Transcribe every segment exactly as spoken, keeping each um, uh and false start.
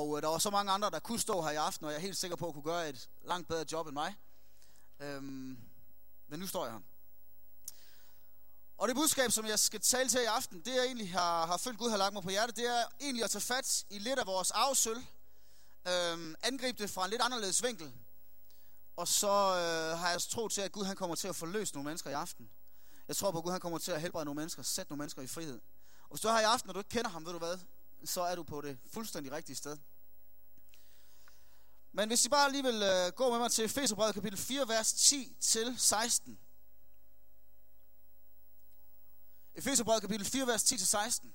Og øh, der var så mange andre, der kunne stå her i aften, og jeg er helt sikker på at kunne gøre et langt bedre job end mig. Øhm, men nu står jeg her. Og det budskab, som jeg skal tale til i aften, det jeg egentlig har, har følt Gud har lagt mig på hjertet, det er egentlig at tage fat i lidt af vores arvesølv. Øhm, angribe det fra en lidt anderledes vinkel. Og så øh, har jeg tro til, at Gud han kommer til at forløse nogle mennesker i aften. Jeg tror på, at Gud han kommer til at helbrede nogle mennesker, sætte nogle mennesker i frihed. Og hvis du er her i aften, og du ikke kender ham, ved du hvad, så er du på det fuldstændig rigtige sted. Men hvis I bare lige vil øh, gå med mig til Efeserbrevet kapitel fire, vers ti til seksten. Efeserbrevet kapitel fire, vers ti til seksten.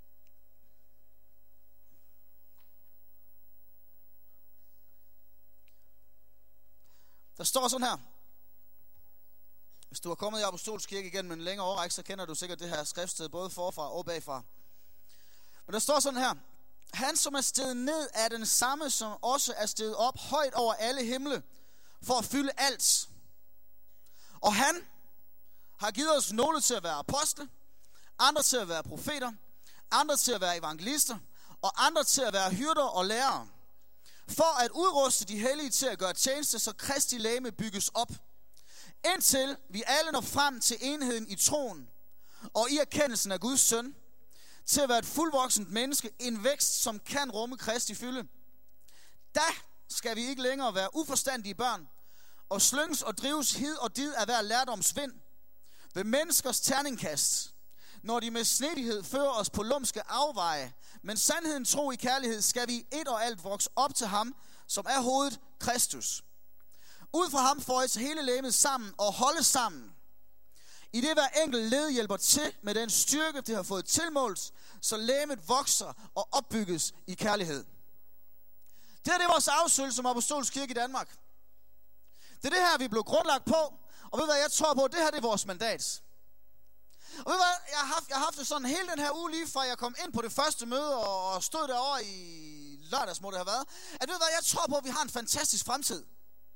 Der står sådan her. Hvis du har kommet i Apostolsk Kirke igennem en længere årrække, så kender du sikkert det her skriftsted både forfra og bagfra. Men der står sådan her. Han, som er steget ned, er den samme, som også er steget op højt over alle himle, for at fylde alt. Og han har givet os nogle til at være apostle, andre til at være profeter, andre til at være evangelister, og andre til at være hyrder og lærere, for at udruste de hellige til at gøre tjeneste, så Kristi legeme bygges op, indtil vi alle når frem til enheden i troen og i erkendelsen af Guds søn, til at være et fuldvoksent menneske, en vækst, som kan rumme Kristi fylde. Da skal vi ikke længere være uforstandige børn, og slynges og drives hid og did af hver lærdomsvind, ved menneskers terningkast, når de med snedighed fører os på lumske afveje, men sandheden tro i kærlighed, skal vi et og alt vokse op til ham, som er hovedet, Kristus. Ud fra ham føjes hele legemet sammen og holde sammen, i det hver enkelt led hjælper til med den styrke, det har fået tilmålt, så legemet vokser og opbygges i kærlighed. Det her det er vores arvesølv som Apostolsk Kirke i Danmark. Det er det her, vi blev grundlagt på, og ved hvad jeg tror på, det her det er vores mandat. Og ved hvad, jeg har haft, jeg har haft det sådan hele den her uge, lige fra jeg kom ind på det første møde, og stod derovre i lørdags, må det have været, at ved hvad, jeg tror på, at vi har en fantastisk fremtid.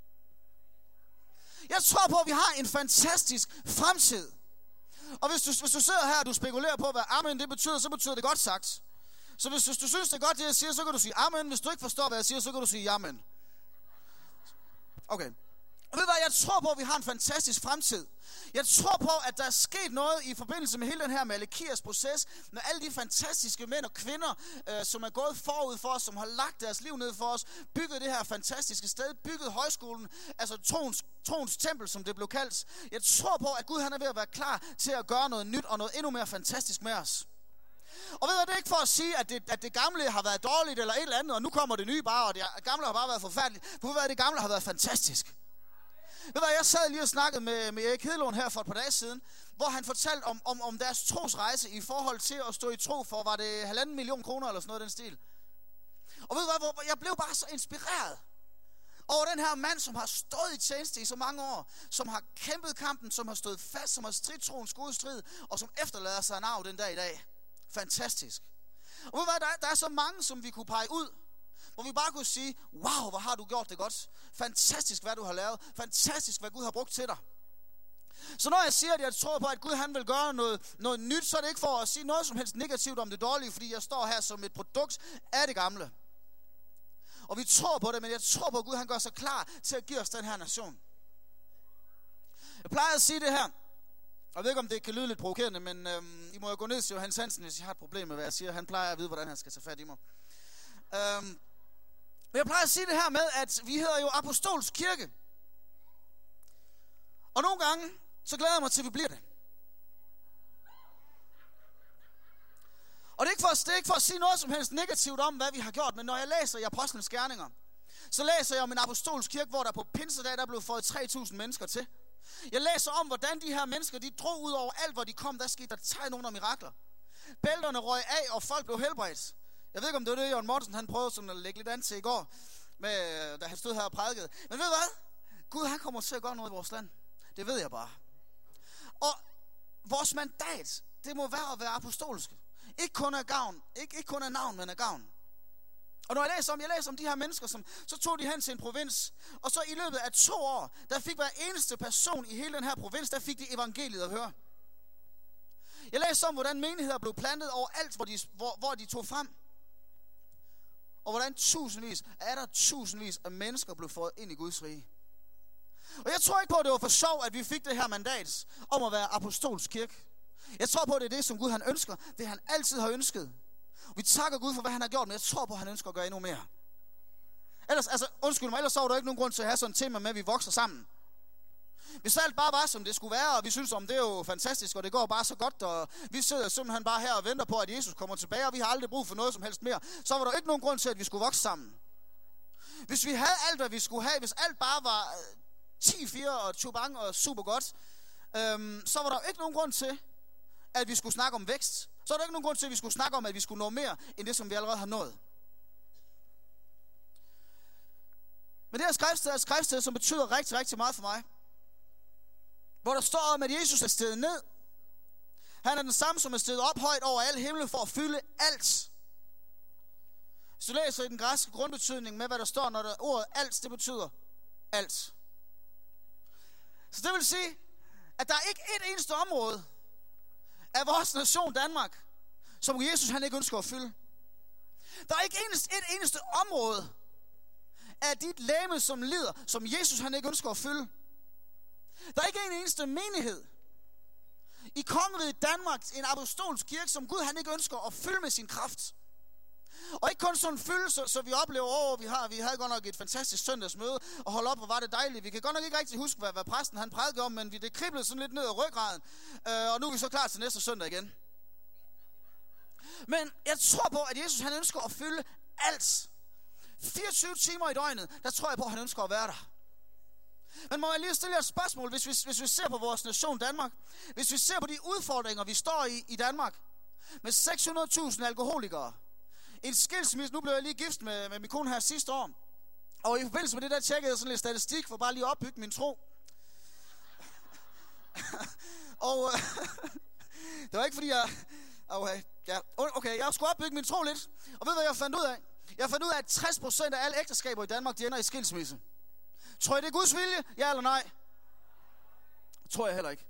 Jeg tror på, at vi har en fantastisk fremtid. Og hvis du, hvis du sidder her, og du spekulerer på, hvad amen det betyder, så betyder det godt sagt. Så hvis, hvis du synes, det er godt, det jeg siger, så kan du sige amen. Hvis du ikke forstår, hvad jeg siger, så kan du sige jamen. Okay. Og ved du hvad, jeg tror på, at vi har en fantastisk fremtid. Jeg tror på, at der er sket noget i forbindelse med hele den her Malakias proces, med alle de fantastiske mænd og kvinder, øh, som er gået forud for os, som har lagt deres liv ned for os, bygget det her fantastiske sted, bygget højskolen, altså troens, troens tempel, som det blev kaldt. Jeg tror på, at Gud han er ved at være klar til at gøre noget nyt og noget endnu mere fantastisk med os. Og ved du, det er ikke for at sige, at det, at det gamle har været dårligt eller et eller andet, og nu kommer det nye bare, og det gamle har bare været forfærdeligt. For ved du, at det gamle har været fantastisk. Ved du hvad, jeg sad lige og snakkede med, med Erik Hedlund her for et par dage siden, hvor han fortalte om, om, om deres trosrejse i forhold til at stå i tro for, var det halvanden million kroner eller sådan noget den stil. Og ved du hvad, hvor, jeg blev bare så inspireret over den her mand, som har stået i tjeneste i så mange år, som har kæmpet kampen, som har stået fast, som har stridt troens gode strid, og som efterlader sig en arv den dag i dag. Fantastisk. Og ved du hvad, der, der er så mange, som vi kunne pege ud, hvor vi bare kunne sige, wow, hvor har du gjort det godt. Fantastisk, hvad du har lavet. Fantastisk, hvad Gud har brugt til dig. Så når jeg siger, at jeg tror på, at Gud han vil gøre noget, noget nyt, så er det ikke for at sige noget som helst negativt om det dårlige, fordi jeg står her som et produkt af det gamle. Og vi tror på det, men jeg tror på, at Gud han gør sig klar til at give os den her nation. Jeg plejer at sige det her. Jeg ved ikke, om det kan lyde lidt provokerende, men øhm, I må jo gå ned til Johannes Hansen, hvis I har et problem med, hvad jeg siger. Han plejer at vide, hvordan han skal tage fat i mig. Øhm, Men jeg plejer at sige det her med, at vi hedder jo Apostolsk Kirke. Og nogle gange, så glæder jeg mig til, at vi bliver det. Og det er, ikke for, det er ikke for at sige noget som helst negativt om, hvad vi har gjort, men når jeg læser i Apostlenes Gerninger, så læser jeg om en apostolsk kirke, hvor der på pinsedag, der blev fået tre tusind mennesker til. Jeg læser om, hvordan de her mennesker, de drog ud over alt, hvor de kom, der skete der tegn under mirakler. Bælterne røg af, og folk blev helbredt. Jeg ved ikke, om det var det, Jørgen Mortensen han prøvede sådan at lægge lidt an til i går, med, da han stod her og prædikede. Men ved du hvad? Gud, han kommer til at gøre noget i vores land. Det ved jeg bare. Og vores mandat, det må være at være apostolske. Ikke kun af gavn, ikke, ikke kun af navn, men af gavn. Og når jeg læser om, jeg læser om de her mennesker, som, så tog de hen til en provins, og så i løbet af to år, der fik hver eneste person i hele den her provins, der fik de evangeliet at høre. Jeg læser om, hvordan menigheder blev plantet over alt, hvor de, hvor, hvor de tog frem. og hvordan tusindvis, er der tusindvis af mennesker blev fået ind i Guds rige. Og jeg tror ikke på, at det var for sjov, at vi fik det her mandat om at være apostolsk kirke. Jeg tror på, at det er det, som Gud han ønsker, det han altid har ønsket. Vi takker Gud for, hvad han har gjort, men jeg tror på, at han ønsker at gøre endnu mere. Ellers, altså, undskyld mig, ellers så var der ikke nogen grund til at have sådan et tema med, at vi vokser sammen. Hvis alt bare var, som det skulle være, og vi synes, om det er jo fantastisk, og det går bare så godt, og vi sidder simpelthen bare her og venter på, at Jesus kommer tilbage, og vi har aldrig brug for noget som helst mere, så var der ikke nogen grund til, at vi skulle vokse sammen. Hvis vi havde alt, hvad vi skulle have, hvis alt bare var ti fire og chubang og super godt, øhm, så var der ikke nogen grund til, at vi skulle snakke om vækst. Så er der ikke nogen grund til, at vi skulle snakke om, at vi skulle nå mere, end det, som vi allerede har nået. Men det her skriftsted er et skriftsted, som betyder rigtig, rigtig meget for mig. Hvor der står om, at Jesus er steget ned. Han er den samme, som er steget op højt over alle himle for at fylde alt. Hvis du læser i den græske grundbetydning med, hvad der står, når der ordet alt, det betyder alt. Så det vil sige, at der er ikke et eneste område af vores nation Danmark, som Jesus han ikke ønsker at fylde. Der er ikke eneste, et eneste område af dit legeme, som lider, som Jesus han ikke ønsker at fylde. Der er ikke en eneste menighed i kongeriget Danmark, en apostolsk kirke, som Gud han ikke ønsker at fylde med sin kraft. Og ikke kun sådan en følelse, så vi oplever over, vi har, vi havde godt nok et fantastisk søndagsmøde, og holde op, og var det dejligt. Vi kan godt nok ikke rigtig huske, hvad, hvad præsten han prædikede om, men vi, det kriblede sådan lidt ned ad ryggraden, øh, og nu er vi så klar til næste søndag igen. Men jeg tror på, at Jesus han ønsker at fylde alt. fireogtyve timer i døgnet, der tror jeg på, at han ønsker at være der. Men må jeg lige stille jer et spørgsmål, hvis vi, hvis vi ser på vores nation Danmark, hvis vi ser på de udfordringer, vi står i i Danmark, med seks hundrede tusind alkoholikere, en skilsmisse, nu blev jeg lige gift med, med min kone her sidste år, og i forbindelse med det der tjekkede jeg sådan lidt statistik, for bare lige at opbygge min tro. og øh, det var ikke fordi jeg, okay, ja, okay, jeg skulle opbygge min tro lidt, og ved hvad jeg fandt ud af? Jeg fandt ud af, at tres procent af alle ægteskaber i Danmark, de ender i skilsmisse. Tror jeg, det er Guds vilje? Ja eller nej? Tror jeg heller ikke.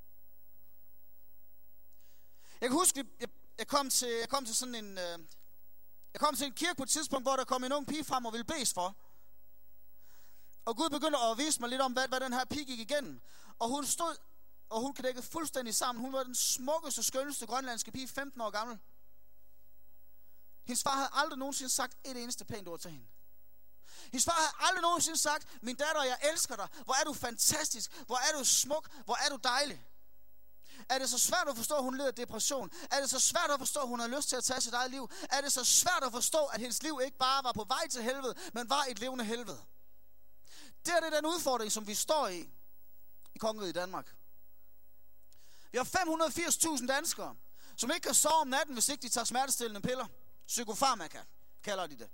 Jeg kan huske, jeg, jeg, kom, til, jeg kom til sådan en... Øh, jeg kom til en kirke på et tidspunkt, hvor der kom en ung pige frem og ville bedes for. Og Gud begyndte at vise mig lidt om, hvad, hvad den her pige gik igennem. Og hun stod, og hun knækkede fuldstændig sammen. Hun var den smukkeste, skønneste grønlandske pige, femten år gammel. Hendes far havde aldrig nogensinde sagt et eneste pænt ord til hende. Hendes far havde aldrig nogensinde sagt, min datter, jeg elsker dig. Hvor er du fantastisk. Hvor er du smuk. Hvor er du dejlig. Er det så svært at forstå, at hun lider af depression? Er det så svært at forstå, at hun har lyst til at tage sit eget liv? Er det så svært at forstå, at hendes liv ikke bare var på vej til helvede, men var et levende helvede? Det er det den udfordring, som vi står i, i kongeriget i Danmark. Vi har fem hundrede og firs tusind danskere, som ikke kan sove om natten, hvis ikke de tager smertestillende piller. Psykofarmaka, kalder de det.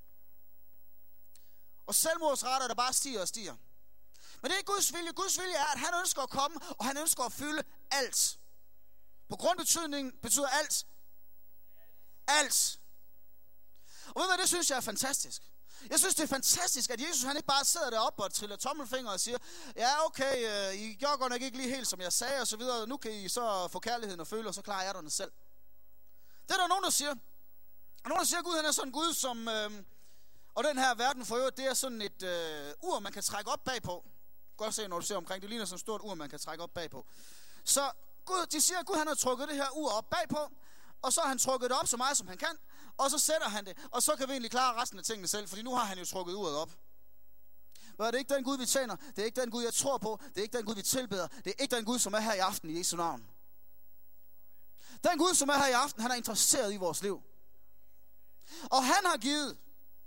Og selvmordsrater, der bare stiger og stiger. Men det er Guds vilje. Guds vilje er, at han ønsker at komme, og han ønsker at fylde alt. På grundbetydningen betyder alt. Alt. Og ved du hvad, det synes jeg er fantastisk. Jeg synes, det er fantastisk, at Jesus han ikke bare sidder deroppe og triller tommelfinger og siger, ja okay, I gjorde godt nok ikke lige helt som jeg sagde og så videre, nu kan I så få kærligheden og føle, og så klarer jeg den selv. Det er der nogen, der siger. Og nogen, der siger, at Gud han er sådan en Gud, som... Øh, og den her verden for øvrigt, det er sådan et øh, ur, man kan trække op bagpå. Godt se, når du ser omkring. Det ligner sådan et stort ur, man kan trække op bagpå. Så Gud, de siger, at Gud han har trukket det her ur op bagpå, og så har han trukket det op så meget, som han kan, og så sætter han det, og så kan vi egentlig klare resten af tingene selv, fordi nu har han jo trukket uret op. Men det er ikke den Gud, vi tjener. Det er ikke den Gud, jeg tror på. Det er ikke den Gud, vi tilbeder. Det er ikke den Gud, som er her i aften i Jesu navn. Den Gud, som er her i aften, han er interesseret i vores liv. Og han har givet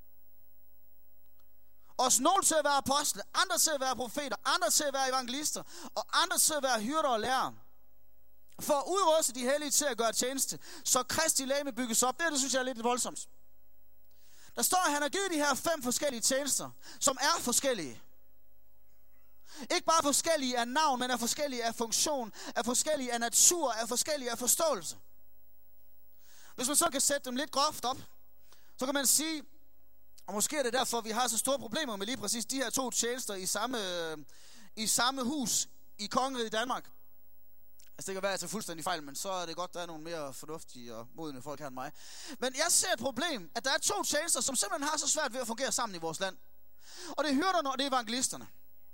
os nogle til at være apostle, andre til at være profeter, andre til at være evangelister, og andre til at være hyrder og lærere. For at udruste de hellige til at gøre tjeneste, så Kristi legeme bygges op. Det her, det synes jeg er lidt voldsomt. Der står, at han har givet de her fem forskellige tjenester, som er forskellige. Ikke bare forskellige af navn, men er forskellige af funktion, er forskellige af natur, er forskellige af forståelse. Hvis man så kan sætte dem lidt groft op, så kan man sige, og måske er det derfor, vi har så store problemer med lige præcis de her to tjenester i samme, i samme hus i kongeriget i Danmark. Altså det kan være, at jeg tager fuldstændig fejl, men så er det godt, der er nogle mere fornuftige og modne folk her end mig. Men jeg ser et problem, at der er to tjenester, som simpelthen har så svært ved at fungere sammen i vores land. Og det er hyrderne, og det er evangelisterne.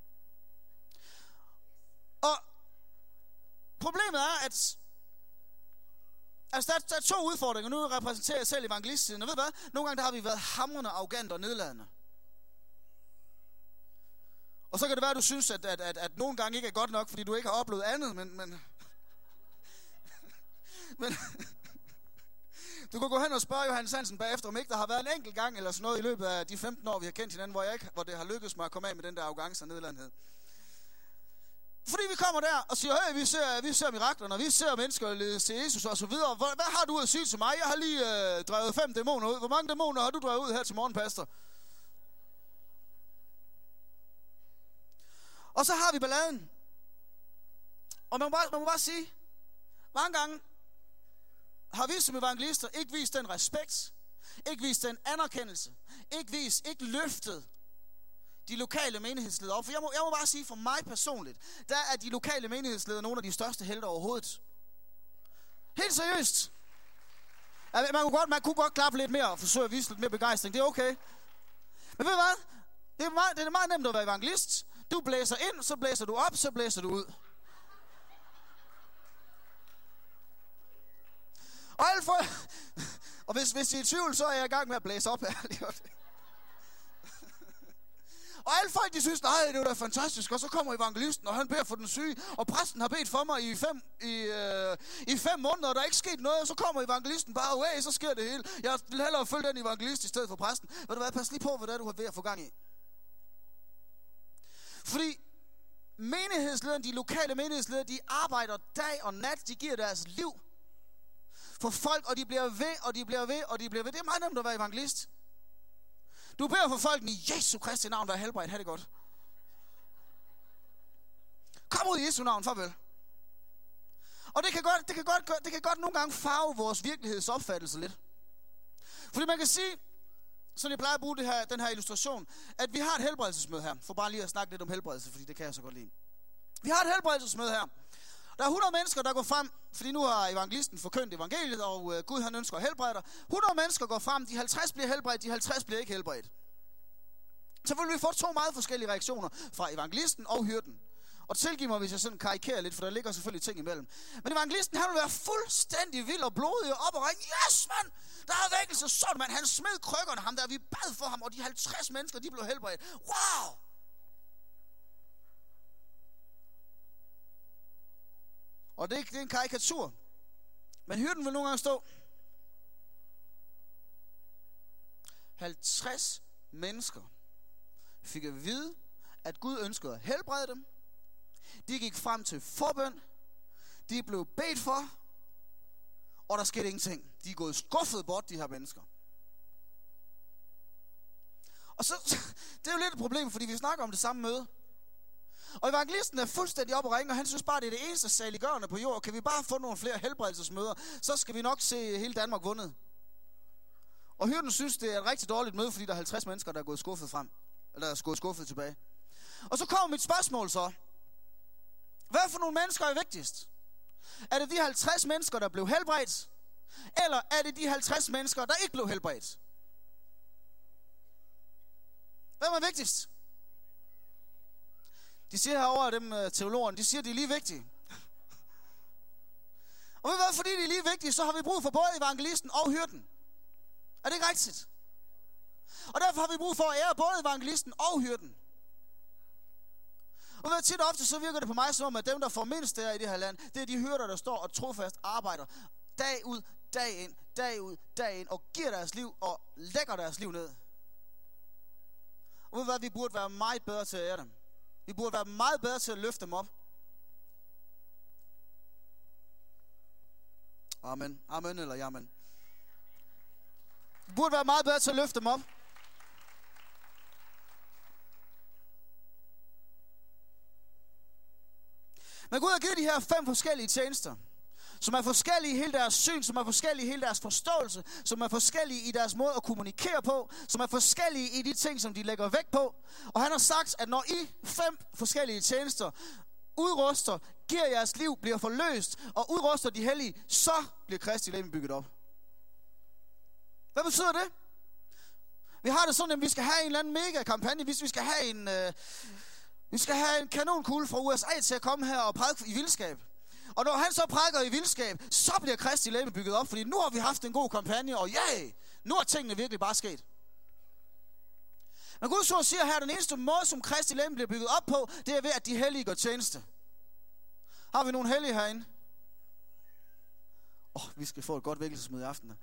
Og problemet er, at altså, der, der er to udfordringer. Nu repræsenterer jeg selv evangelistsiden, og ved hvad? Nogle gange der har vi været hamrende, arrogante og nedladende. Og så kan det være, at du synes, at, at, at, at nogle gange ikke er godt nok, fordi du ikke har oplevet andet, men... men Men du kan gå hen og spørge Johannes Hansen bagefter, om ikke der har været en enkelt gang eller sådan noget i løbet af de femten år, vi har kendt hinanden, hvor, jeg ikke, hvor det har lykkedes mig at komme af med den der arrogance og nedladenhed. Fordi vi kommer der og siger, hey, vi ser, vi ser miraklerne, og vi ser mennesker ledes til Jesus og så videre. Hvad, hvad har du at sige til mig? Jeg har lige øh, drevet fem dæmoner ud. Hvor mange dæmoner har du drevet ud her til morgen, pastor? Og så har vi balladen. Og man må bare, man må bare sige, mange gange har vi som evangelister ikke vist den respekt, ikke vist den anerkendelse, ikke vist, ikke løftet de lokale menighedsledere op. For jeg må, jeg må bare sige, for mig personligt, der er de lokale menighedsledere nogle af de største helte overhovedet. Helt seriøst. Man kunne godt, man kunne godt klappe lidt mere og forsøge at vise lidt mere begejstring. Det er okay. Men ved du hvad? Det er meget, det er meget nemt at være evangelist. Du blæser ind, så blæser du op, så blæser du ud. Og, alle for... og hvis, hvis I er i tvivl, så er jeg i gang med at blæse op her. Og alle folk, de synes, nej, det er da fantastisk. Og så kommer evangelisten, og han beder for den syge. Og præsten har bedt for mig i fem, i, øh, i fem måneder, og der er ikke sket noget. Og så kommer evangelisten bare, away, så sker det hele. Jeg vil hellere følge den evangelist i stedet for præsten. Ved du hvad, pas lige på, hvad det er, du har ved at få gang i. Fordi menighedslederne, de lokale menighedsledere, de arbejder dag og nat. De giver deres liv for folk, og de bliver ved, og de bliver ved, og de bliver ved. Det er meget nemt at være evangelist. Du beder for folkene i Jesu Kristi navn, der er helbredt. Ha' det godt. Kom ud i Jesu navn, farvel. Og det kan, godt, det, kan godt, det kan godt nogle gange farve vores virkelighedsopfattelse lidt. Fordi man kan sige, som jeg plejer at bruge det her, den her illustration, at vi har et helbredelsesmøde her. For bare lige at snakke lidt om helbredelse, fordi det kan jeg så godt lide. Vi har et helbredelsesmøde her. Der er hundrede mennesker, der går frem, fordi nu har evangelisten forkyndt evangeliet, og øh, Gud han ønsker at helbrede dig. hundrede mennesker går frem, de halvtreds bliver helbredt, de halvtreds bliver ikke helbredt. Så vil vi få to meget forskellige reaktioner fra evangelisten og hyrden. Og tilgiv mig, hvis jeg sådan karikerer lidt, for der ligger selvfølgelig ting imellem. Men evangelisten, han vil være fuldstændig vild og blodig og op og ringe. Yes, mand! Der er vækkelse, sådan mand. Han smed krykkerne, ham der, vi bad for ham, og de halvtreds mennesker, de blev helbredt. Wow! Og det er, det er en karikatur. Men hyrden vil nogle gange stå. halvtreds mennesker fik at vide, at Gud ønskede at helbrede dem. De gik frem til forbøn. De blev bedt for. Og der skete ingenting. De er gået skuffet bort, de her mennesker. Og så, det er jo lidt et problem, fordi vi snakker om det samme møde. Og evangelisten er fuldstændig op og ringe, og han synes bare, det er det eneste saliggørende på jord. Kan vi bare få nogle flere helbredelsesmøder, så skal vi nok se hele Danmark vundet. Og hyrden synes, det er et rigtig dårligt møde, fordi der er halvtreds mennesker, der er gået skuffet frem. Eller er gået skuffet tilbage. Og så kommer mit spørgsmål så. Hvad for nogle mennesker er vigtigst? Er det de halvtreds mennesker, der blev helbredt? Eller er det de halvtreds mennesker, der ikke blev helbredt? Hvem er vigtigst? De siger herovre, dem teologerne, de siger, at de er lige vigtige. Og ved hvad, fordi de er lige vigtige, så har vi brug for både evangelisten og hyrden. Er det ikke rigtigt? Og derfor har vi brug for at ære både evangelisten og hyrden. Og ved tit og ofte, så virker det på mig som om, at dem, der får mindst der i det her land, det er de hyrder, der står og trofast arbejder dag ud, dag ind, dag ud, dag ind, og giver deres liv og lægger deres liv ned. Og ved hvad, vi burde være meget bedre til at ære dem. Vi burde være meget bedre til at løfte dem op. Amen. Amen eller jamen. Vi burde være meget bedre til at løfte dem op. Men Gud har givet de her fem forskellige tjenester, som er forskellige i hele deres syn, som er forskellige i hele deres forståelse, som er forskellige i deres måde at kommunikere på, som er forskellige i de ting, som de lægger vægt på. Og han har sagt, at når I fem forskellige tjenester udruster, giver jeres liv, bliver forløst, og udruster de hellige, så bliver Kristi legeme bygget op. Hvad betyder det? Vi har det sådan, at vi skal have en eller anden mega kampagne, hvis vi skal have en, øh, vi skal have en kanonkugle fra U S A til at komme her og prædike i vildskab. Og når han så prædiker i vildskab, så bliver Kristi legeme bygget op, fordi nu har vi haft en god kampagne, og ja, yeah, nu er tingene virkelig bare sket. Men Guds ord siger her, at den eneste måde, som Kristi legeme bliver bygget op på, det er ved, at de hellige gør tjeneste. Har vi nogle hellige herinde? Åh, oh, vi skal få et godt vækkelsesmøde i aften.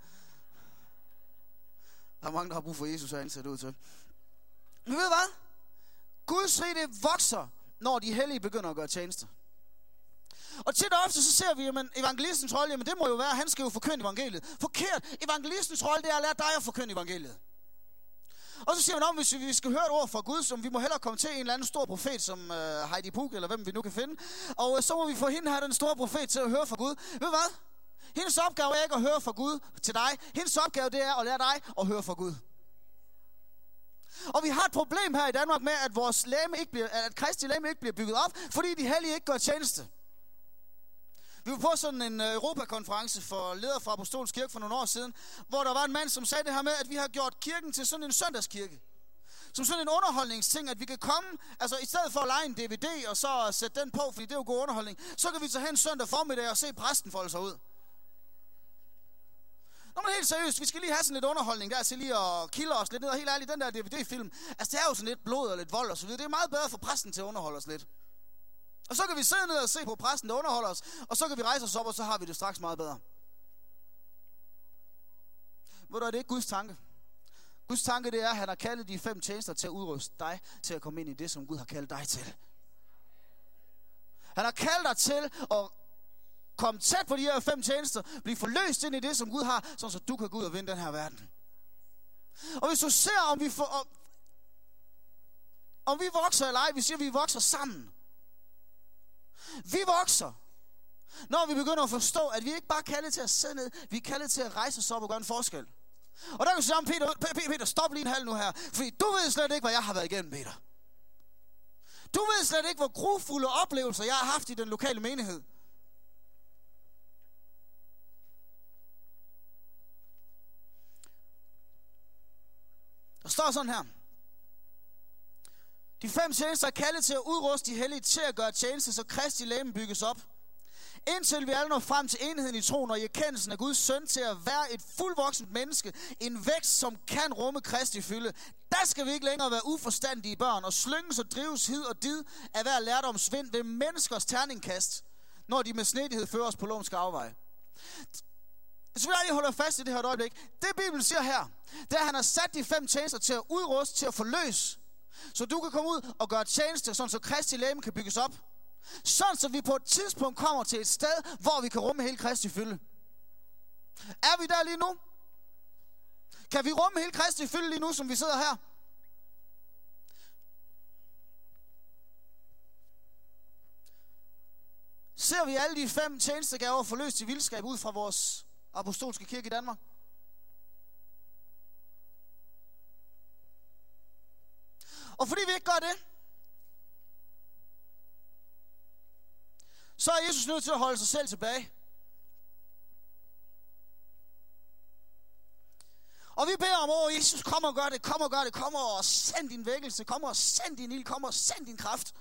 Der er mange, der har brug for Jesus herinde, ser det ud til. Men ved du hvad? Guds rige vokser, når de hellige begynder at gøre tjeneste. Og tit og ofte så ser vi, at evangelistens rolle, jamen det må jo være, at han skal jo forkynde evangeliet. Forkert. Evangelistens rolle, det er at lære dig at forkynde evangeliet. Og så siger man om, hvis vi skal høre et ord fra Gud, som vi må hellere komme til en eller anden stor profet, som uh, Heidi Puk, eller hvem vi nu kan finde. Og uh, så må vi få hende her, den store profet, til at høre fra Gud. Ved du hvad? Hendes opgave er ikke at høre fra Gud til dig. Hendes opgave, det er at lære dig at høre fra Gud. Og vi har et problem her i Danmark med, at vores legeme ikke bliver, at Kristi legeme ikke bliver bygget op, fordi de hellige ikke gør tjeneste. Vi var på sådan en Europakonference for ledere fra Apostolsk Kirke for nogle år siden, hvor der var en mand, som sagde det her med, at vi har gjort kirken til sådan en søndagskirke. Som sådan en underholdningsting, at vi kan komme, altså i stedet for at lege en D V D og så sætte den på, fordi det er jo god underholdning, så kan vi tage hen søndag formiddag og se præsten folde sig ud. Nå, men helt seriøst, vi skal lige have sådan lidt underholdning der til lige at kilde os lidt ned, og helt ærligt, den der D V D-film, altså det er jo sådan lidt blod og lidt vold og så videre, det er meget bedre for præsten til at underholde os lidt. Og så kan vi sidde ned og se på præsten, der underholder os, og så kan vi rejse os op, og så har vi det straks meget bedre. Ved du, er det ikke Guds tanke? Guds tanke, det er, at han har kaldet de fem tjenester til at udruste dig, til at komme ind i det, som Gud har kaldt dig til. Han har kaldt dig til at komme tæt på de her fem tjenester, blive forløst ind i det, som Gud har, så du kan gå ud og vinde den her verden. Og hvis du ser, om vi, får, om, om vi vokser eller ej, vi siger, at vi vokser sammen. Vi vokser, når vi begynder at forstå, at vi ikke bare er kaldet til at sidde ned, vi er kaldet til at rejse os op og gøre en forskel. Og der kan du sige, Peter, Peter, Peter, stop lige en halv nu her, fordi du ved slet ikke, hvad jeg har været igennem, Peter. Du ved slet ikke, hvor grufulde oplevelser jeg har haft i den lokale menighed. Der står sådan her. De fem tjenester er kaldet til at udruste de hellige til at gøre tjeneste, så Kristi legeme bygges op. Indtil vi alle når frem til enheden i troen og i erkendelsen af Guds søn til at være et fuldvoksent menneske, en vækst, som kan rumme Kristi fylde. Der skal vi ikke længere være uforstandige børn og slynges og drives hid og did af hver lærdomsvind ved menneskers terningkast, når de med snedighed fører os på lumsk afvej. Så vil jeg lige holde fast i det her et øjeblik. Det Bibelen siger her, det er, at han har sat de fem tjenester til at udruste, til at forløse, så du kan komme ud og gøre tjeneste, sådan så Kristi legeme kan bygges op. Sådan så vi på et tidspunkt kommer til et sted, hvor vi kan rumme hele Kristi fylde. Er vi der lige nu? Kan vi rumme hele Kristi fylde lige nu, som vi sidder her? Ser vi alle de fem tjenestegaver forløst i vildskab ud fra vores apostolske kirke i Danmark? Og fordi vi ikke gør det, så er Jesus nødt til at holde sig selv tilbage. Og vi beder om, åh Jesus, kom og gør det, kom og gør det, kom og send din vækkelse, kom og send din ild, kom og send din kraft.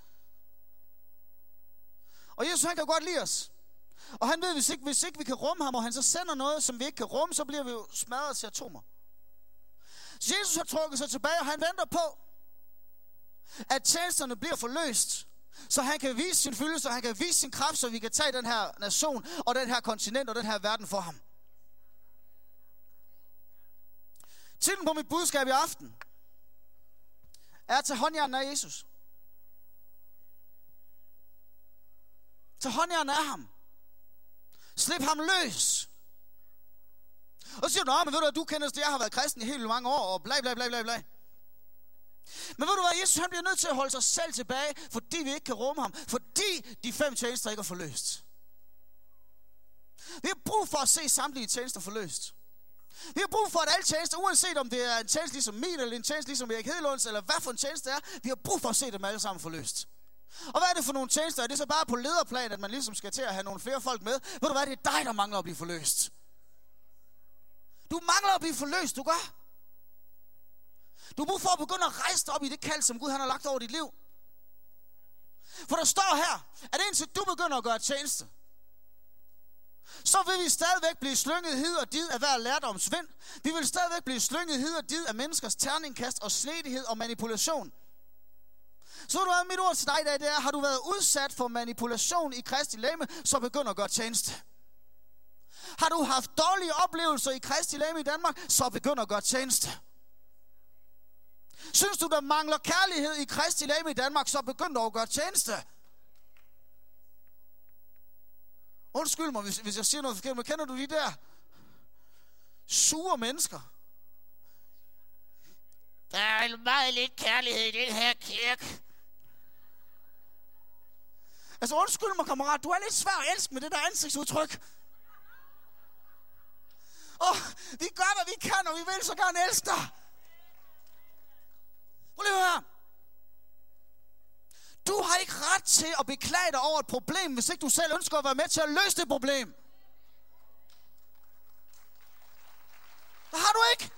Og Jesus, han kan godt lide os. Og han ved, hvis ikke, hvis ikke vi kan rumme ham, og han så sender noget, som vi ikke kan rumme, så bliver vi jo smadret til atomer. Så Jesus har trukket sig tilbage, og han venter på, at tjenesterne bliver forløst, så han kan vise sin fylde, så han kan vise sin kraft, så vi kan tage den her nation, og den her kontinent, og den her verden for ham. Titlen på mit budskab i aften er at tage håndjern af Jesus. Tag håndjern af ham. Slip ham løs. Og så siger du, men ved du, at du kender det, jeg har været kristen i helt mange år, og bla bla bla bla bla. Men ved du hvad, Jesus han bliver nødt til at holde sig selv tilbage, fordi vi ikke kan rumme ham, fordi de fem tjenester ikke er forløst. Vi har brug for at se samtlige tjenester forløst. Vi har brug for, at alle tjenester, uanset om det er en tjeneste ligesom min, eller en tjeneste ligesom Erik Hedelunds, eller hvad for en tjeneste det er, vi har brug for at se dem alle sammen forløst. Og hvad er det for nogle tjenester? Er det så bare på lederplan, at man ligesom skal til at have nogle flere folk med? Ved du hvad, det er dig, der mangler at blive forløst. Du mangler at blive forløst, du gør. Du må for at begynde at rejse dig op i det kald, som Gud han har lagt over dit liv. For der står her, at indtil du begynder at gøre tjeneste, så vil vi stadigvæk blive slynget hid og did af hver lærdomsvind. Vi vil stadigvæk blive slynget hid og did af menneskers terningkast og snedighed og manipulation. Så du har mit ord til dig i dag, det er, har du været udsat for manipulation i Kristi legeme, så begynd at gøre tjeneste. Har du haft dårlige oplevelser i Kristi legeme i Danmark, så begynd at gøre tjeneste. Synes du, der mangler kærlighed i Kristi legeme i Danmark, så begynd at gøre tjeneste. Undskyld mig, hvis, hvis jeg siger noget forkert, men kender du de der sure mennesker? Der er meget lidt kærlighed i den her kirke. Altså undskyld mig, kammerat, du er lidt svær at elske med det der ansigtsudtryk. Åh, vi gør, hvad vi kan, og vi vil så gerne elske dig. Prøv lige at høre. Du har ikke ret til at beklage dig over et problem, hvis ikke du selv ønsker at være med til at løse det problem. Det har du ikke.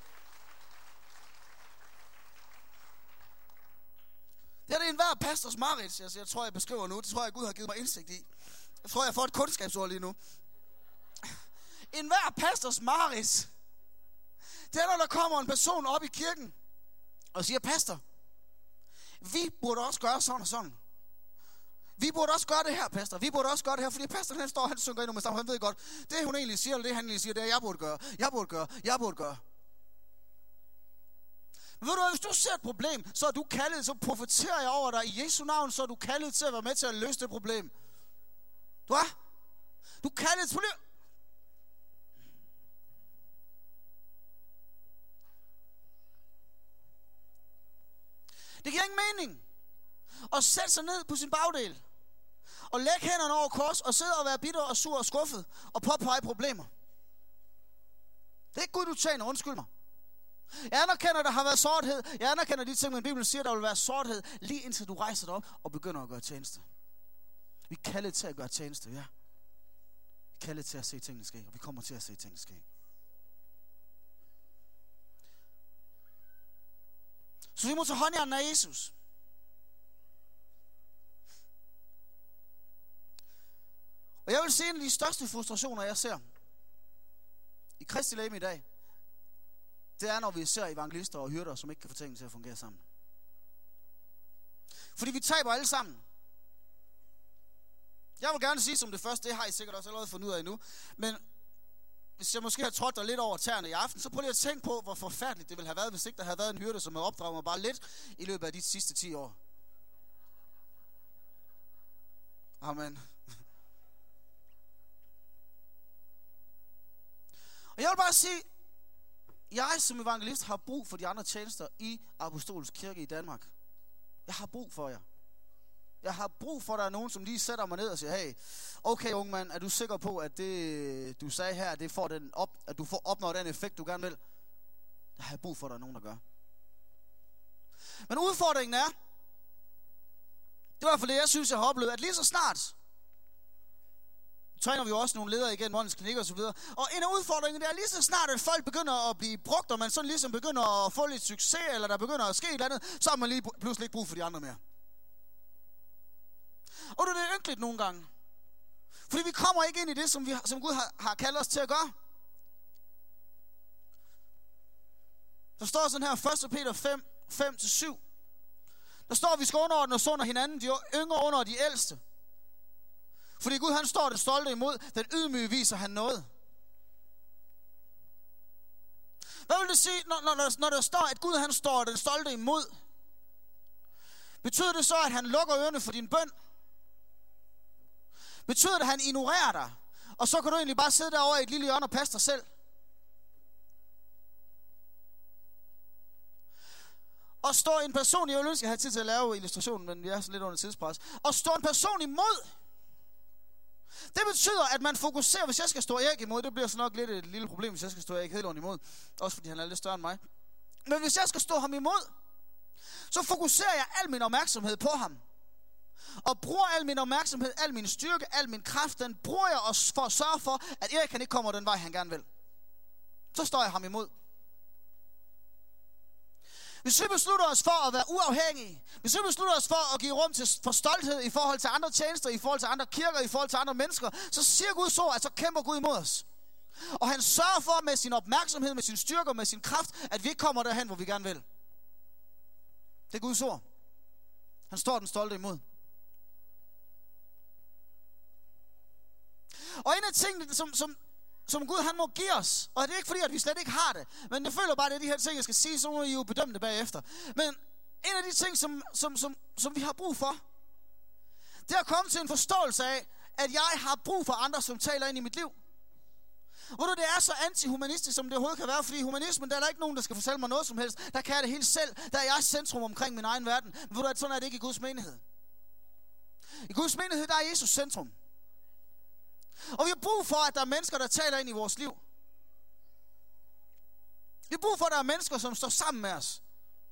Det er det enhver pastors mareridt, jeg, jeg tror, jeg beskriver nu. Det tror jeg, Gud har givet mig indsigt i. Jeg tror, jeg får et kundskabsord lige nu. Enhver pastors mareridt, det er, når der kommer en person op i kirken og siger, pastor, vi burde også gøre sådan og sådan. Vi burde også gøre det her, pastor. Vi burde også gøre det her, fordi pastoren han står, han synger endnu med sammen. Han ved godt, det hun egentlig siger, eller det han egentlig siger, det er, jeg burde gøre. Jeg burde gøre. Jeg burde gøre. Men ved du hvad, hvis du ser et problem, så er du kaldet, så profeterer jeg over dig i Jesu navn, så er du kaldet til at være med til at løse det problem. Du er? Du er kaldet til at... Det giver ingen mening at sætte sig ned på sin bagdel og lægge hænderne over kors og sidde og være bitter og sur og skuffet og påpege problemer. Det er ikke Gud, du tjener, undskyld mig. Jeg anerkender, at der har været sorthed. Jeg anerkender de ting, men Bibelen siger, at der vil være sorthed, lige indtil du rejser dig op og begynder at gøre tjeneste. Vi er kaldet til at gøre tjeneste, ja. Vi er kaldet til at se tingene ske, og vi kommer til at se tingene ske. Så vi må tage håndjern af Jesus. Og jeg vil se en af de største frustrationer, jeg ser i Kristi legeme i dag, det er, når vi ser evangelister og hyrder, som ikke kan få tingene til at fungere sammen. Fordi vi taber alle sammen. Jeg vil gerne sige som det første, det har I sikkert også allerede fundet ud af endnu, men hvis jeg måske har trådt dig lidt over tæerne i aften, så prøv lige at tænke på, hvor forfærdeligt det ville have været, hvis ikke der havde været en hyrde, som havde opdraget mig bare lidt i løbet af de sidste ti år. Amen. Og jeg vil bare sige, jeg som evangelist har brug for de andre tjenester i Apostolsk Kirke i Danmark. Jeg har brug for jer. Jeg har brug for, at der er nogen, som lige sætter mig ned og siger, hey, okay unge mand, er du sikker på, at det, du sagde her, det får den op, at du får opnået den effekt, du gerne vil? Det har jeg brug for, at der er nogen, der gør. Men udfordringen er, det er i hvert fald det, jeg synes, jeg har oplevet, at lige så snart, træner vi jo også nogle ledere igen, månedens klinik og så videre. Og en af udfordringerne, det er lige så snart, at folk begynder at blive brugt, og man sådan ligesom begynder at få lidt succes, eller der begynder at ske et eller andet, så har man lige pludselig ikke brug for de andre mere. Og det er ynkeligt nogle gange. Fordi vi kommer ikke ind i det, som, vi, som Gud har, har kaldt os til at gøre. Der står sådan her, første Peter fem, fem til syv. Der står, at vi skal underordne os under hinanden, de yngre under de ældste. Fordi Gud han står den stolte imod, den ydmyge viser han noget. Hvad vil det sige, når, når, når der står, at Gud han står den stolte imod? Betyder det så, at han lukker ørerne for din bøn? Betyder det, at han ignorerer dig? Og så kan du egentlig bare sidde derovre i et lille hjørne og passe dig selv? Og står en person, jeg vil ønske, at jeg havde tid til at lave illustrationen, men jeg er sådan lidt under tidspres. Og står en person imod. Det betyder, at man fokuserer, hvis jeg skal stå Erik imod, det bliver så nok lidt et lille problem, hvis jeg skal stå Erik Hedlund imod. Også fordi han er lidt større end mig. Men hvis jeg skal stå ham imod, så fokuserer jeg al min opmærksomhed på ham. og bruger al min opmærksomhed, al min styrke, al min kraft, den bruger jeg også for at sørge for, at Erik han ikke kommer den vej, han gerne vil. Så står jeg ham imod. Hvis vi beslutter os for at være uafhængige, hvis vi beslutter os for at give rum til, for stolthed i forhold til andre tjenester, i forhold til andre kirker, i forhold til andre mennesker, så siger Gud så, at så kæmper Gud imod os. Og han sørger for med sin opmærksomhed, med sin styrke og med sin kraft, at vi ikke kommer derhen, hvor vi gerne vil. Det er Guds ord. Han står den stolte imod. Og en af tingene, som, som, som Gud han må give os, og det er ikke fordi, at vi slet ikke har det, men jeg føler bare, at det er de her ting, jeg skal sige, så må I jo bedømme det bagefter. Men en af de ting, som, som, som, som vi har brug for, det er at komme til en forståelse af, at jeg har brug for andre, som taler ind i mit liv. Hvor du, det er så antihumanistisk, som det overhovedet kan være, fordi i humanismen, der er der ikke nogen, der skal fortælle mig noget som helst. Der kan jeg det hele selv. Der er jeg centrum omkring min egen verden. Men hvor du, sådan er det ikke i Guds menighed. I Guds menighed, der er Jesus centrum. Og vi har brug for, at der er mennesker, der taler ind i vores liv. Vi har brug for, at der er mennesker, som står sammen med os.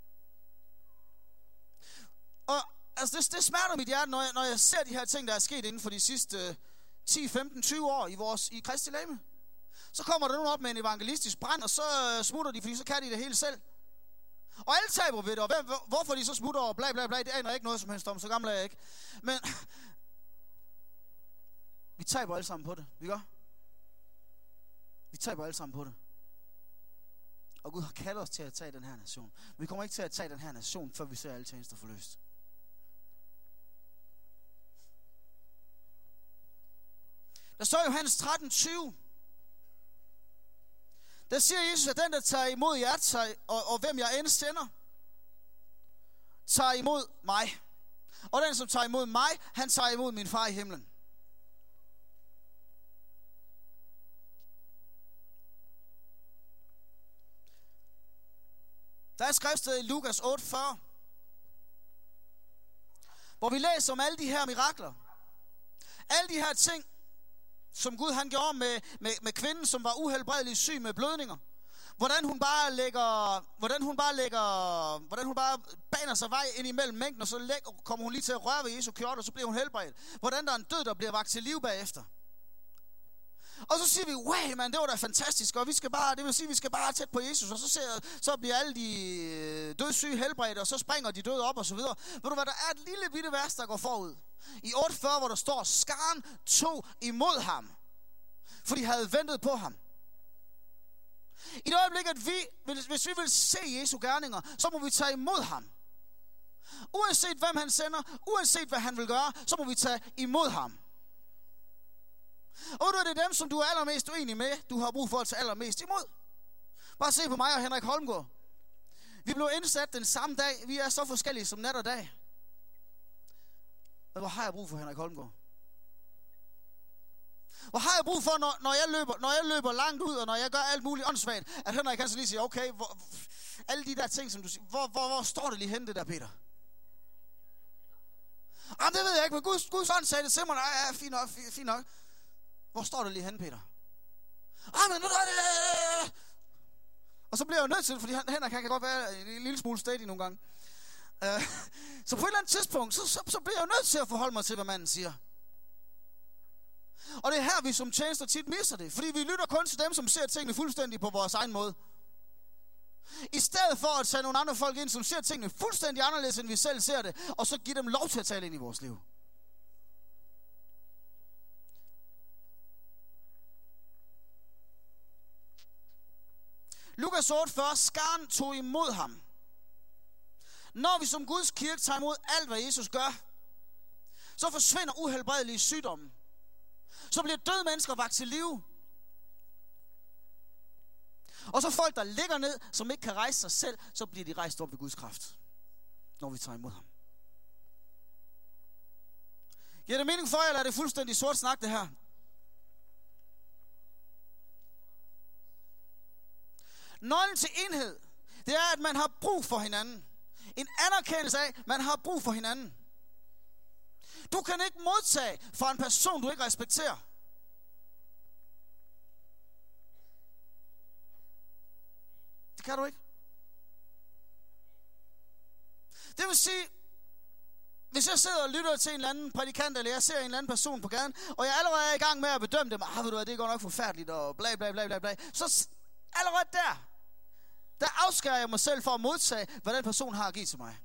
Og altså, det, det smerter mit hjerte, når jeg, når jeg ser de her ting, der er sket inden for de sidste ti, femten, tyve år i vores i Kristi legeme. Så kommer der nogen op med en evangelistisk brand, og så smutter de, fordi så kan de det hele selv. Og alle taber ved det, og hvem, hvorfor de så smutter og bla bla bla, det aner jeg ikke noget som helst om, så gammel er jeg ikke. Men vi taber alle sammen på det, vi gør. Vi taber alle sammen på det. Og Gud har kaldet os til at tage den her nation. Men vi kommer ikke til at tage den her nation, før vi ser alle tjenester forløst. Der står i Johannes tretten tyve. Der siger Jesus, at den, der tager imod jer, tager, og, og hvem jeg end sender, tager imod mig. Og den, som tager imod mig, han tager imod min far i himlen. Der er skriftsted i Lukas otte fyrre, hvor vi læser om alle de her mirakler. Alle de her ting, som Gud han gjorde med, med, med kvinden, som var uhelbredelig syg med blødninger. Hvordan hun bare lægger, hvordan hun bare lægger, hvordan hun bare baner sig vej ind imellem mængden, og så lægger, kommer hun lige til at røre ved Jesu kjort, og så bliver hun helbredt. Hvordan der er en død, der bliver vakt til liv bagefter. Og så siger vi, wow, man, det var da fantastisk, og vi skal bare, det vil sige, vi skal bare tæt på Jesus, og så, ser, så bliver alle de dødssyge helbredt, og så springer de døde op, og så videre. Ved du hvad, der er et lille bitte vers, der går forud. I otte fyrre, hvor der står, skaren tog imod ham, for de havde ventet på ham. I det øjeblik, at vi, hvis vi vil se Jesu gerninger, så må vi tage imod ham. Uanset hvem han sender, uanset hvad han vil gøre, så må vi tage imod ham. Og det er dem, som du er allermest uenig med, du har brug for at tage allermest imod. Bare se på mig og Henrik Holmgaard. Vi blev indsat den samme dag. Vi er så forskellige som nat og dag. Men hvor har jeg brug for Henrik Holmgaard? Hvor har jeg brug for, når, når, jeg løber, når jeg løber langt ud, og når jeg gør alt muligt åndssvagt, at Henrik kan så lige sige, okay, hvor, alle de der ting, som du siger, hvor, hvor, hvor står det lige hen, det der, Peter? Jamen, det ved jeg ikke, men Guds, Guds ånd sagde det til mig, nej, ja, fint nok, fint nok. Hvor står det lige hen, Peter? Ah, men nu er det... Og så bliver jeg jo nødt til, fordi Henrik kan godt være en lille smule steady nogle gange. Uh, så på et eller andet tidspunkt, så, så, så bliver jeg jo nødt til at forholde mig til, hvad manden siger. Og det er her, vi som tjenester tit misser det. Fordi vi lytter kun til dem, som ser tingene fuldstændig på vores egen måde. I stedet for at tage nogle andre folk ind, som ser tingene fuldstændig anderledes, end vi selv ser det. Og så give dem lov til at tale ind i vores liv. Lukas otte fyrre, skaren tog imod ham. Når vi som Guds kirke tager imod alt, hvad Jesus gør, så forsvinder uhelbredelige sygdomme. Så bliver døde mennesker vakt til live. Og så folk, der ligger ned, som ikke kan rejse sig selv, så bliver de rejst op ved Guds kraft, når vi tager imod ham. Giver det mening for jer, eller er det fuldstændig sort snak, det her? Nøglen til enhed, det er, at man har brug for hinanden. En anerkendelse af, at man har brug for hinanden. Du kan ikke modtage fra en person, du ikke respekterer. Det kan du ikke. Det vil sige, Hvis jeg sidder og lytter til en eller anden prædikant, eller jeg ser en eller anden person på gaden, og jeg allerede er i gang med at bedømme dem, ah, ved du hvad, det går nok forfærdeligt, og bla bla bla bla bla, så allerede der, der afskærer jeg mig selv for at modtage, hvad den person har at give til mig.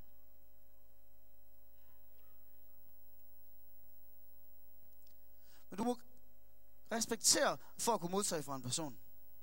Men du må respektere for at kunne modtage fra en person.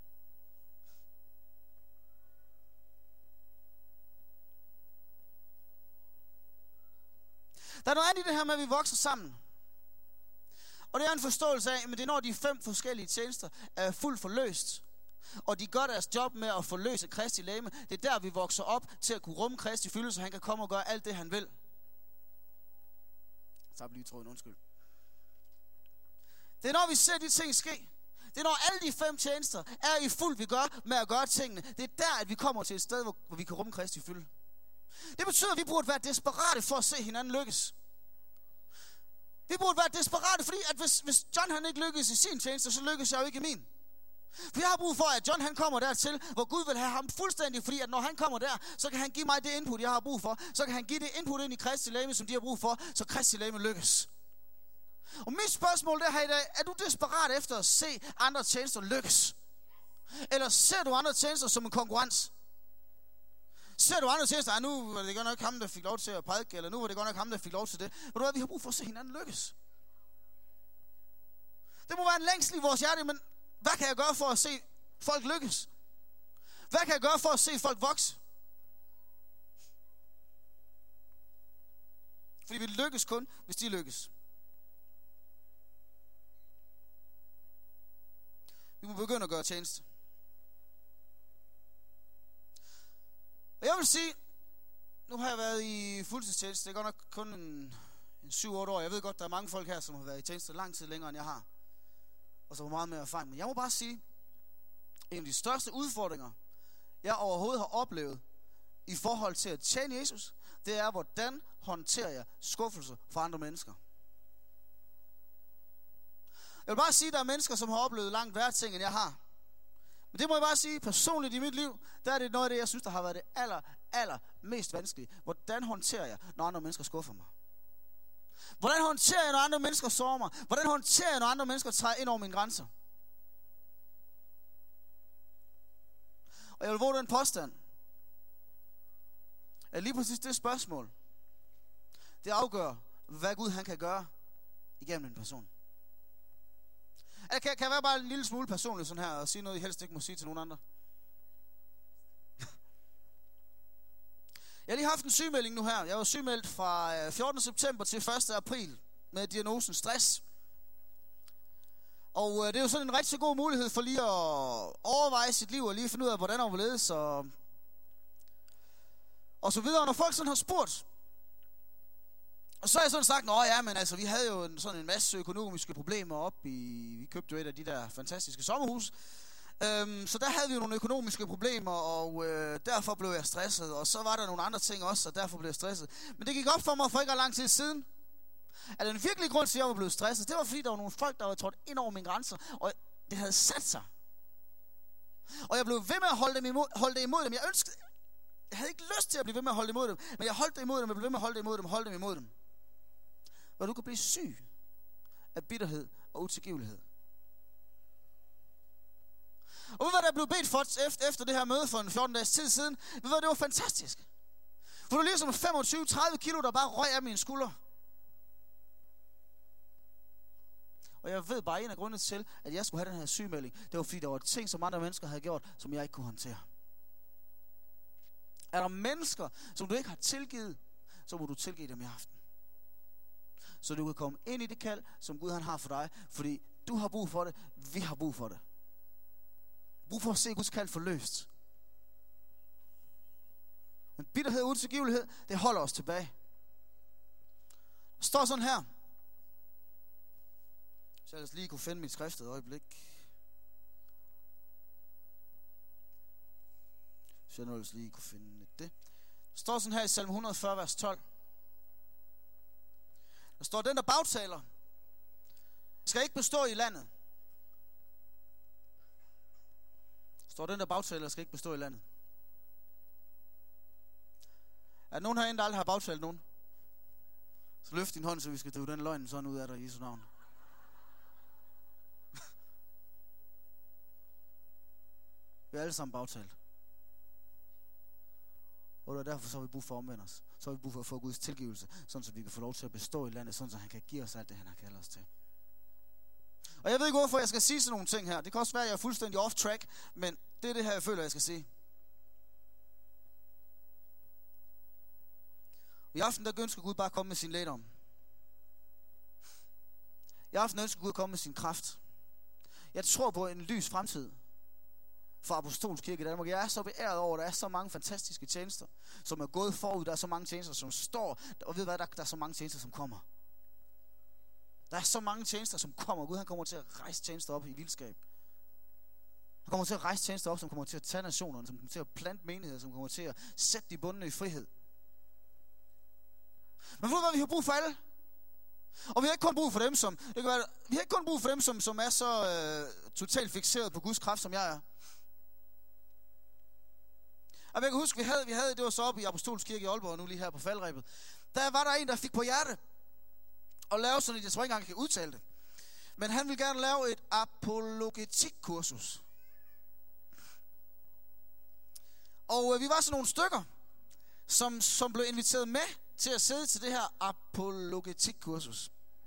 Der er noget andet i det her med, at vi vokser sammen. Og det er en forståelse af, at det er når de fem forskellige tjenester er fuldt forløst, og de gør deres job med at forløse Kristi legeme. Det er der, vi vokser op til at kunne rumme Kristi fylde, så han kan komme og gøre alt det, han vil. Så har jeg lige tråden, undskyld. Det er når vi ser de ting ske. Det er når alle de fem tjenester er i fuld, vi gør med at gøre tingene. Det er der, at vi kommer til et sted, hvor, hvor vi kan rumme Kristi fylde. Det betyder, at vi burde være desperate for at se hinanden lykkes. Vi burde være desperate, fordi at hvis, hvis John han ikke lykkes i sin tjeneste, så lykkes jeg jo ikke i min. For jeg har brug for, at John han kommer dertil, hvor Gud vil have ham fuldstændig, fordi at når han kommer der, så kan han give mig det input, jeg har brug for. Så kan han give det input ind i Kristi legeme, som de har brug for, så Kristi legeme lykkes. Og mit spørgsmål der her i dag, er du desperat efter at se andre tjenester lykkes? Eller ser du andre tjenester som en konkurrence? Ser du andre tjenester, ah, nu var det godt nok ham, der fik lov til at prædike, eller nu var det godt nok ham, der fik lov til det. Men du ved, vi har brug for at se hinanden lykkes. Det må være en længsel i vores hjerte, men hvad kan jeg gøre for at se folk lykkes? Hvad kan jeg gøre for at se folk vokse? Fordi vi lykkes kun, hvis de lykkes. Vi må begynde at gøre tjeneste. Og jeg vil sige, nu har jeg været i fuldtidstjeneste, det er godt nok kun en, en syv otte år. Jeg ved godt, der er mange folk her, som har været i tjeneste lang tid længere, end jeg har. Og som har meget mere erfaring. Men jeg må bare sige, en af de største udfordringer, jeg overhovedet har oplevet i forhold til at tjene Jesus, det er, hvordan håndterer jeg skuffelser fra andre mennesker. Jeg vil bare sige, at der er mennesker, som har oplevet langt værre ting, end jeg har. Men det må jeg bare sige, personligt i mit liv, der er det noget af det, jeg synes, der har været det aller, aller mest vanskelige. Hvordan håndterer jeg, når andre mennesker skuffer mig? Hvordan håndterer jeg, når andre mennesker sårer mig? Hvordan håndterer jeg, når andre mennesker træder ind over mine grænser? Og jeg vil våge den påstand, at lige præcis det spørgsmål, det afgør, hvad Gud han kan gøre igennem en person. Kan, kan jeg være bare en lille smule personlig sådan her, og sige noget, I helst ikke må sige til nogen andre? Jeg har lige haft en sygemelding nu her. Jeg var sygemeldt fra fjortende september til første april med diagnosen stress. Og det er jo sådan en rigtig god mulighed for lige at overveje sit liv og lige finde ud af, hvordan og hvorledes og, og så videre. Når folk sådan har spurgt, og så har jeg sådan sagt, nå ja, men altså, vi havde jo en, sådan en masse økonomiske problemer op i, vi købte jo et af de der fantastiske sommerhus, øhm, så der havde vi jo nogle økonomiske problemer, og øh, derfor blev jeg stresset, og så var der nogle andre ting også, og derfor blev jeg stresset. Men det gik op for mig for ikke lang tid siden, at den virkelige grund til, at jeg var blevet stresset, det var fordi, der var nogle folk, der var trådt ind over mine grænser, og det havde sat sig. Og jeg blev ved med at holde, dem imod, holde det imod dem. Jeg ønskede, jeg havde ikke lyst til at blive ved med at holde det imod dem, men jeg holdt det imod dem, jeg blev ved med at holde det imod dem, holde dem imod dem. Hvor du kan blive syg af bitterhed og utilgivelighed. Og ved hvad der blev bedt for efter, efter det her møde for en fjorten dages tid siden? Ved hvad, det var fantastisk. For det var ligesom femogtyve til tredive kilo, der bare røg af mine skuldre. Og jeg ved bare, en af grundene til, at jeg skulle have den her sygemelding, det var fordi, der var ting, som andre mennesker havde gjort, som jeg ikke kunne håndtere. Er der mennesker, som du ikke har tilgivet, så må du tilgive dem i aften. Så du kan komme ind i det kald, som Gud han har for dig. Fordi du har brug for det, vi har brug for det. Brug for at se Guds kald forløst. Men bitterhed og utilgivelighed, det holder os tilbage. Det står sådan her. Så jeg lige kunne finde mit skrift et øjeblik. Så jeg lige kunne finde det. Det står sådan her i salme et hundrede og fyrre, vers tolv. Der står, den der bagtaler skal ikke bestå i landet. Der står, den der bagtaler skal ikke bestå i landet. Er der nogen herinde, der aldrig har bagtalt nogen? Så løft din hånd, så vi skal drive den løgn sådan ud af dig i Jesu navn. Vi er alle sammen bagtalt. Og det er derfor, så har vi brug for at omvende os. Så har vi brug for at få Guds tilgivelse, sådan så vi kan få lov til at bestå i landet, sådan så han kan give os alt det, han har kaldt os til. Og jeg ved ikke, hvorfor jeg skal sige sådan nogle ting her. Det kan også være, at jeg er fuldstændig off track, men det er det her, jeg føler, jeg skal sige. I aften, der ønsker Gud bare at komme med sin lægedom. I aften ønsker Gud at komme med sin kraft. Jeg tror på en lys fremtid for Apostolsk Kirke i Danmark. Jeg er så beæret over, at der er så mange fantastiske tjenester, som er gået forud. Der er så mange tjenester, som står. Og ved hvad, der, der er så mange tjenester, som kommer. Der er så mange tjenester, som kommer. Gud, han kommer til at rejse tjenester op i vildskab. Han kommer til at rejse tjenester op, som kommer til at tage nationerne, som kommer til at plante menigheder, som kommer til at sætte de bundne i frihed. Men ved du hvad, vi har brug for alle. Og vi har ikke kun brug for dem, som, det kan være, vi har ikke kun brug for dem, som, som er så øh, totalt fikseret på Guds kraft, som jeg er. Og jeg kan huske, vi havde, vi havde, det var så oppe i Apostolsk Kirke i Aalborg, nu lige her på faldrebet. Der var der en, der fik på hjerte at lave sådan et, jeg tror ikke engang, jeg kan udtale det. Men han ville gerne lave et apologetikkursus. Og øh, vi var sådan nogle stykker, som, som blev inviteret med til at sidde til det her apologetikkursus.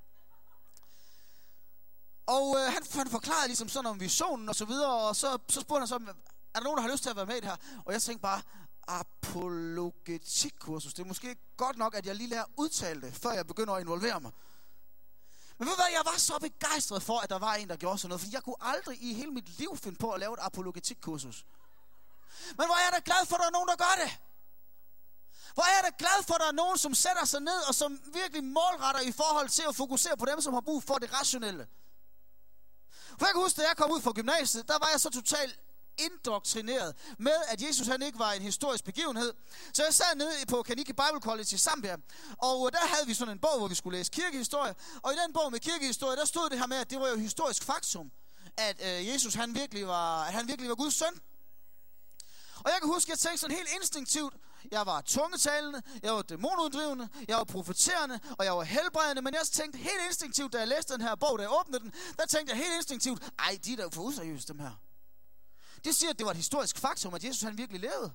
Og øh, han, han forklarede ligesom sådan om visionen og så videre, og så, så spurgte han så, er der nogen, der har lyst til at være med i det her? Og jeg tænkte bare, apologetikkursus, det er måske godt nok, at jeg lige lærer udtale det, før jeg begynder at involvere mig. Men ved du hvad, jeg var så begejstret for, at der var en, der gjorde sådan noget, fordi jeg kunne aldrig i hele mit liv finde på at lave et apologetikkursus. Men hvor er jeg da glad for, at der er nogen, der gør det. Hvor er jeg da glad for, at der er nogen, som sætter sig ned, og som virkelig målretter i forhold til at fokusere på dem, som har brug for det rationelle. For jeg kan huske, da jeg kom ud fra gymnasiet, der var jeg så totalt indoktrineret med, at Jesus han ikke var en historisk begivenhed. Så jeg sad nede på Kaniki Bible College i Zambia, og der havde vi sådan en bog, hvor vi skulle læse kirkehistorie, og i den bog med kirkehistorie, der stod det her med, at det var jo historisk faktum, at øh, Jesus han virkelig var, at han virkelig var Guds søn. Og jeg kan huske, at jeg tænkte sådan helt instinktivt, jeg var tungetalende, jeg var dæmonuddrivende, jeg var profeterende, og jeg var helbredende, men jeg tænkte helt instinktivt, da jeg læste den her bog, da jeg åbnede den, der tænkte jeg helt instinktivt, ej, de er da jo for useriøse, dem her. Det siger, at det var et historisk faktum, at Jesus han virkelig levede.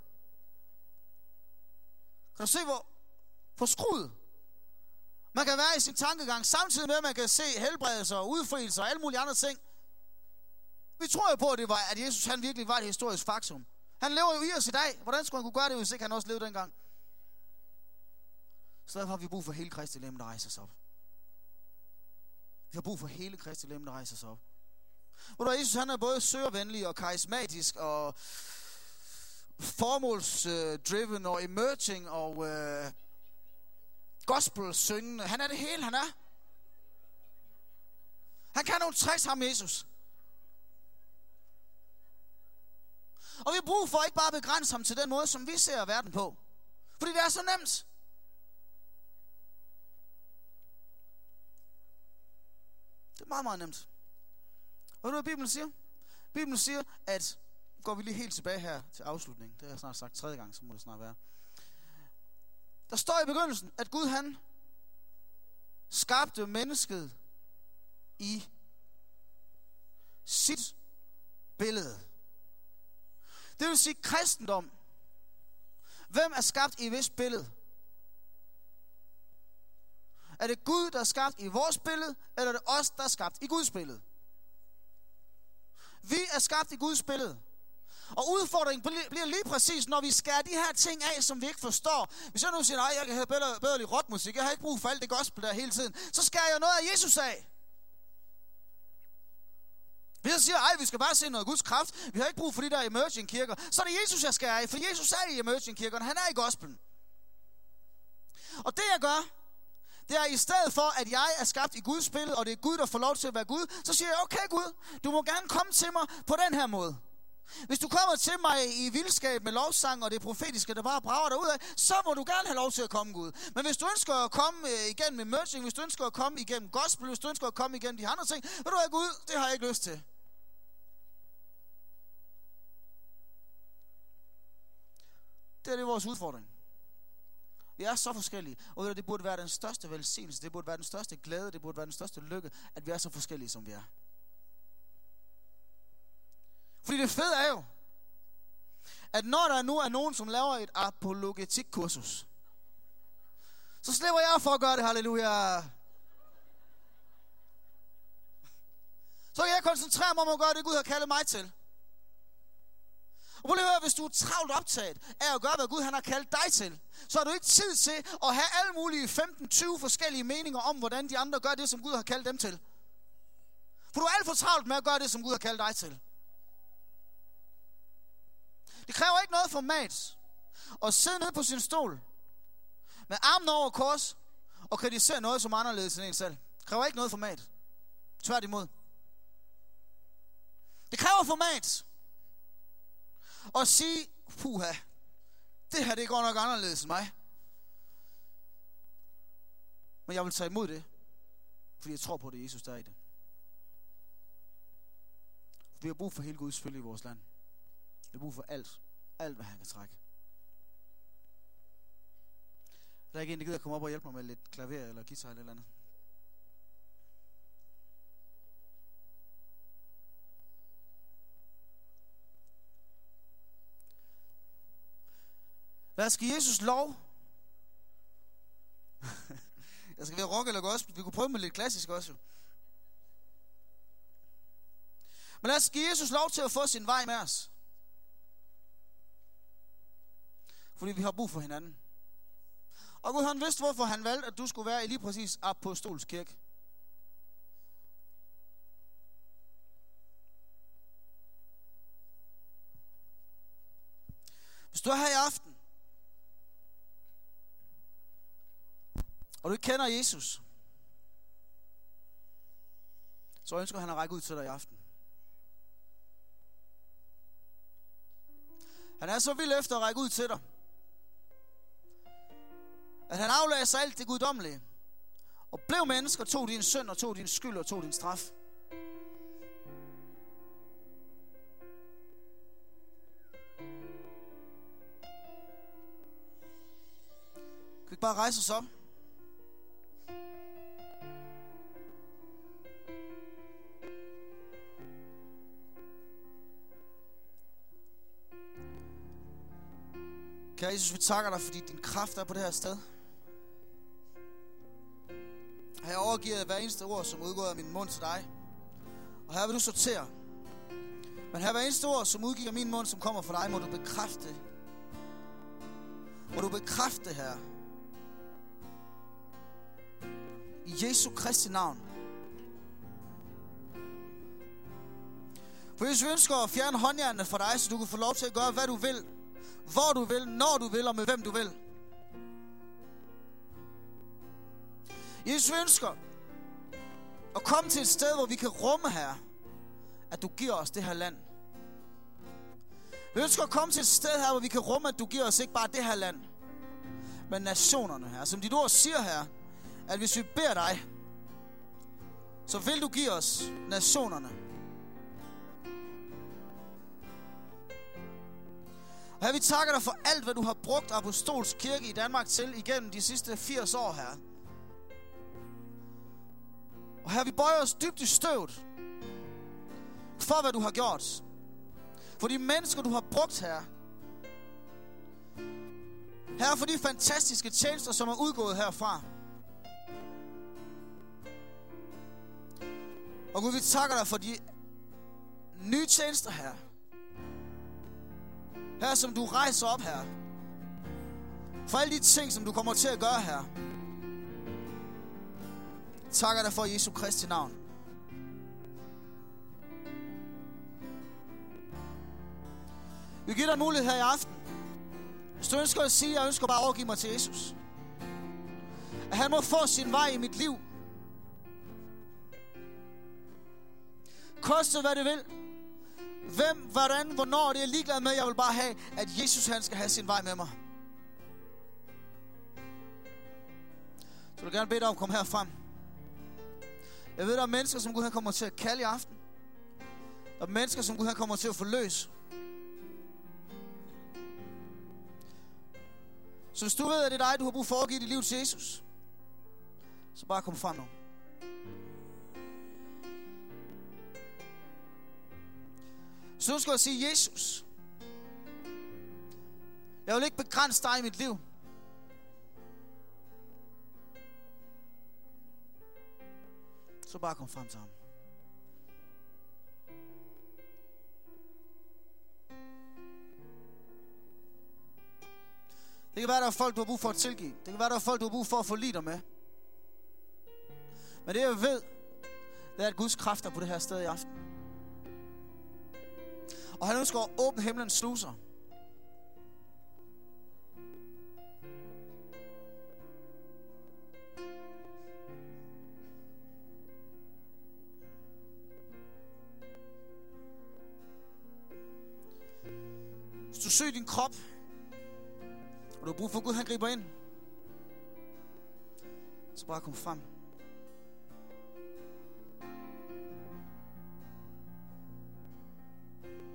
Kan du se, hvor forskruet man kan være i sin tankegang, samtidig med, at man kan se helbredelser og udfrielser og alle mulige andre ting. Vi tror jo på, at, det var, at Jesus han virkelig var et historisk faktum. Han lever jo i os i dag. Hvordan skulle han kunne gøre det, hvis ikke han også levede dengang? Så derfor har vi brug for hele Kristi legeme, der rejser sig op. Vi har brug for hele Kristi legeme, der rejser sig op. Hvor der Jesus han er både søgervenlig og karismatisk og formålsdriven og emerging og uh, gospel-syngende. Han er det hele, han er. Han kan nogle tricks, ham Jesus. Og vi har brug for ikke bare at begrænse ham til den måde, som vi ser verden på. Fordi det er så nemt. Det er meget, meget nemt. Og ved du, hvad Bibelen siger? Bibelen siger, at, går vi lige helt tilbage her til afslutningen. Det har jeg snart sagt tredje gang, så må det snart være. Der står i begyndelsen, at Gud han skabte mennesket i sit billede. Det vil sige kristendom. Hvem er skabt i hvis billede? Er det Gud, der er skabt i vores billede, eller er det os, der er skabt i Guds billede? Vi er skabt i Guds billede. Og udfordringen bliver lige præcis, når vi skærer de her ting af, som vi ikke forstår. Hvis jeg nu siger, nej, jeg kan have bedre, bedre lide rockmusik, jeg har ikke brug for alt det gospel der hele tiden, så skærer jeg noget af Jesus af. Hvis jeg siger, ej, vi skal bare se noget Guds kraft, vi har ikke brug for de der emerging kirker, så er det Jesus, jeg skærer af, for Jesus er i emerging kirkerne, han er i gospelen. Og det jeg gør, det er i stedet for, at jeg er skabt i Guds billede, og det er Gud, der får lov til at være Gud, så siger jeg, okay Gud, du må gerne komme til mig på den her måde. Hvis du kommer til mig i vildskab med lovsang og det profetiske, der bare brager derudad, så må du gerne have lov til at komme, Gud. Men hvis du ønsker at komme igennem emerging, hvis du ønsker at komme igennem gospel, hvis du ønsker at komme igennem de andre ting, ved du hvad, Gud, det har jeg ikke lyst til. Det er det vores udfordring. Vi er så forskellige. Og ved du, det burde være den største velsignelse, det burde være den største glæde, det burde være den største lykke, at vi er så forskellige, som vi er. Fordi det fede er jo, at når der nu er nogen, som laver et apologetikkursus, så slipper jeg for at gøre det, halleluja. Så kan jeg koncentrere mig om at gøre det, Gud har kaldet mig til. Og prøv lige at høre, hvis du er travlt optaget af at gøre, hvad Gud han har kaldt dig til, så har du ikke tid til at have alle mulige femten til tyve forskellige meninger om, hvordan de andre gør det, som Gud har kaldt dem til. For du er alt for travlt med at gøre det, som Gud har kaldt dig til. Det kræver ikke noget format at sidde nede på sin stol med armene over kors og kritisere noget som anderledes end en selv. Det kræver ikke noget format. Tværtimod. Det kræver format at sige, puha, det her det går nok anderledes end mig. Men jeg vil tage imod det, fordi jeg tror på det, Jesus der er i det. Vi har brug for hele Guds følge i vores land. Vi har brug for alt. Alt, hvad han kan trække. Der er ikke en, der gider at komme op og hjælpe mig med lidt klaver eller guitar eller eller andet. Hvad skal Jesus lov? Jeg skal være rock eller gospel. Vi kunne prøve med lidt klassisk også. Men lad os give Jesus lov til at få sin vej med os. Fordi vi har brug for hinanden. Og Gud han vidste, hvorfor han valgte, at du skulle være i lige præcis Apostolsk Kirke. Hvis du er her i aften, og du ikke kender Jesus, så ønsker han at række ud til dig i aften. Han er så vild efter at række ud til dig, at han aflagde sig alt det guddommelige, og blev menneske og tog din synd, og tog din skyld, og tog din straf. Kan vi ikke bare rejse os op? Kære Jesus, vi takker dig, fordi din kraft er på det her sted. Her overgiver jeg hver eneste ord, som udgår af min mund til dig. Og her vil du sortere. Men her hver eneste ord, som udgiver af min mund, som kommer fra dig, må du bekræfte. Må du bekræfte, Herre. I Jesu Kristi navn. For hvis vi ønsker at fjerne håndjernene fra dig, så du kan få lov til at gøre, hvad du vil, hvor du vil, når du vil og med hvem du vil. Jesus ønsker at komme til et sted, hvor vi kan rumme, Herre, at du giver os det her land. Vi ønsker at komme til et sted her, hvor vi kan rumme, at du giver os ikke bare det her land, men nationerne, Herre. Som dit ord siger, Herre, at hvis vi beder dig, så vil du give os nationerne. Og her vi takker dig for alt, hvad du har brugt Apostolsk Kirke i Danmark til igennem de sidste firs år, Herre. Og her vi bøjer os dybt i støvet for, hvad du har gjort. For de mennesker, du har brugt, Herre. Herre, for de fantastiske tjenester, som er udgået herfra. Og Gud, vi takker dig for de nye tjenester, Herre. Herre, som du rejser op, Herre. For alle de ting, som du kommer til at gøre, Herre. Takker dig for Jesu Kristi navn. Vi giver dig mulighed her i aften. Hvis du ønsker at sige, at jeg ønsker bare at overgive mig til Jesus. At han må få sin vej i mit liv. Koste hvad det vil. Hvem, hvordan, hvornår, det er jeg ligeglad med. Jeg vil bare have, at Jesus han skal have sin vej med mig. Så vil jeg gerne bede dig om at komme herfrem. Jeg ved, der er mennesker, som Gud han kommer til at kalde i aften. Der er mennesker, som Gud han kommer til at forløse. Så hvis du ved, at det er dig, du har brug for at give dit liv til Jesus, så bare kom frem nu. Hvis du skal sige, Jesus, jeg vil ikke begrænse dig i mit liv. Så bare kom frem til ham. Det kan være, der er folk, du har brug for at tilgive. Det kan være, der er folk, du har brug for at forlige dig med. Men det jeg ved, det er, at Guds kraft er på det her sted i aften. Og han ønsker at åbne himlens sluser. Hvis du søger din krop, og du har brug for, at Gud han griber ind, så bare kom frem.